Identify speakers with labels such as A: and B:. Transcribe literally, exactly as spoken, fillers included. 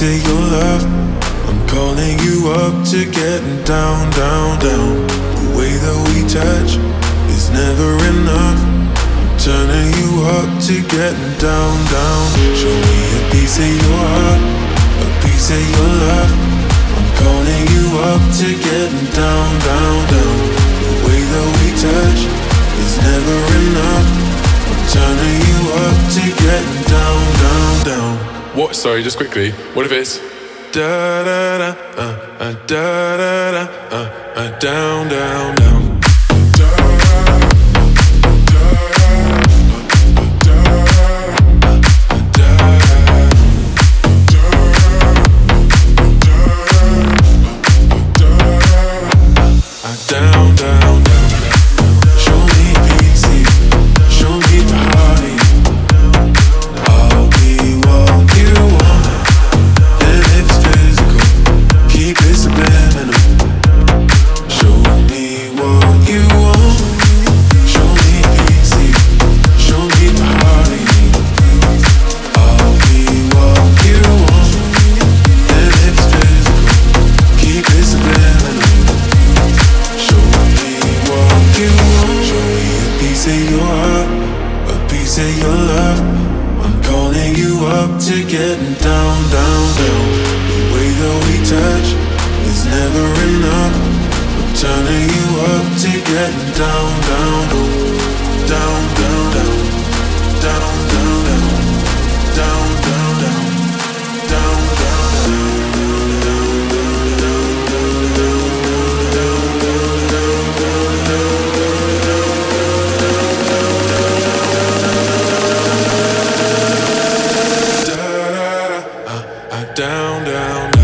A: piece of your love. I'm calling you up to getting down, down, down. The way that we touch is never enough. I'm turning you up to getting down, down. Show me a piece of your heart, a piece of your love. I'm calling you up to getting down, down, down. The way that we touch is never enough. I'm turning you up to getting down, down, down.
B: What? Sorry, just quickly. What if it's
A: da da da uh uh da da da uh uh down, down, down. Down, down, down. Show me peace, show me party. I'll be what you want, and if it's physical, keep it subliminal. Show me what you want. Show me peace, show me party. I'll be what you want, and if it's physical, keep it subliminal. You want. Show me a piece of your heart, a piece of your love. I'm calling you up to getting down, down, down. The way that we touch is never enough. I'm turning you up to getting down, down, down, down, down, down, down, down, down, down, down, down, down. Down, down, down.